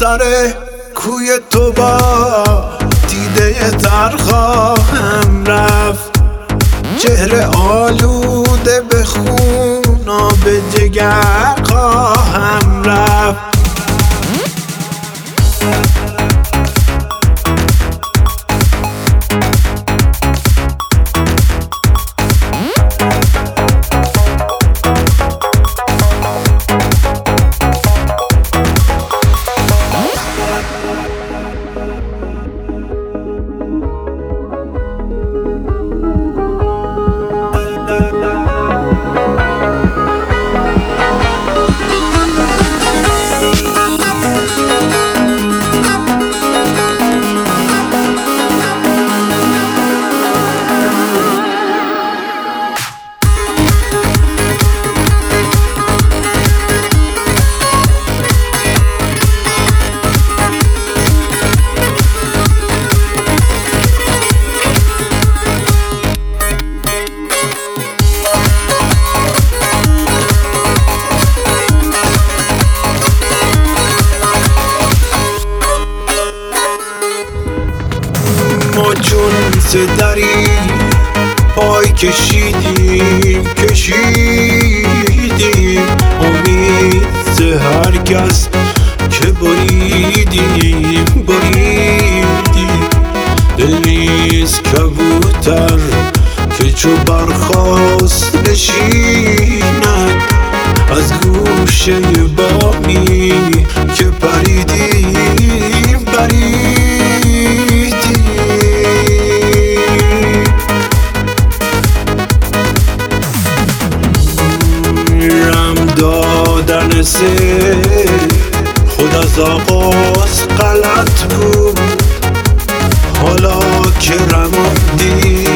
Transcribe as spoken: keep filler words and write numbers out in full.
سر کوی تو با دیده تر خواهم رفت، چهره آلوده به خون آب جگر خواهم رفت. ما چون سه دری پای کشیدیم کشیدیم امید سه هر کس که بریدیم بریدیم. دل نیست کبوتر که چو برخاست نشیند از گوشه بامی که پریدیم پریدیم. دادن سه خود از آغاز غلط بود، حالا که رماندی